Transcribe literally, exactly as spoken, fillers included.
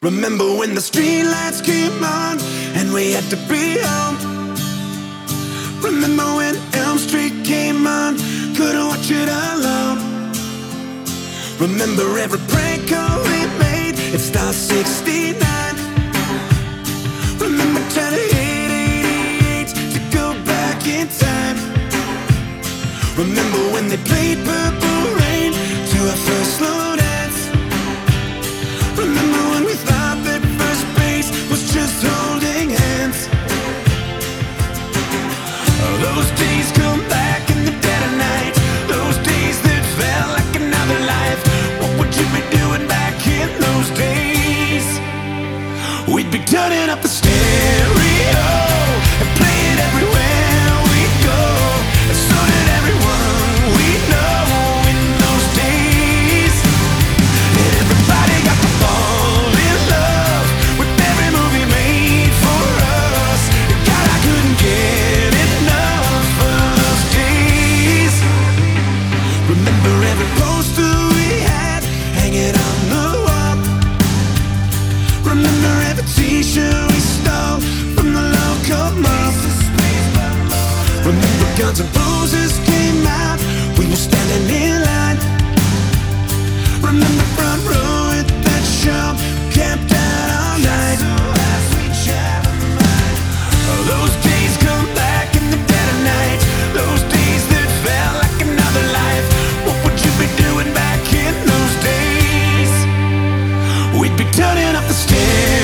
Remember when the streetlights came on and we had to be home? Remember when Elm Street came on, couldn't watch it alone? Remember every prank call we made at Star sixty-nine? Remember trying to hit eighty-eight to go back in time? Remember when they played Purple Rain to our first slow dance? Remember when we thought that first base was just holding hands? Those days come back in the dead of night, those days that felt like another life. What would you be doing back in those days? We'd be turning up the stereo and play it everywhere we go, and so did everyone we know in those days. And everybody got to fall in love with every movie made for us. And God, I couldn't get enough of those days. Remember every poster we had hanging on the wall? Remember every t-shirt we stole from the local mall? Remember Guns N' Roses came out, we were standing in line? Remember front row at that show, camped out all night? Those days come back in the dead of night, those days that felt like another life. What would you be doing back in those days? We'd be turning up the stairs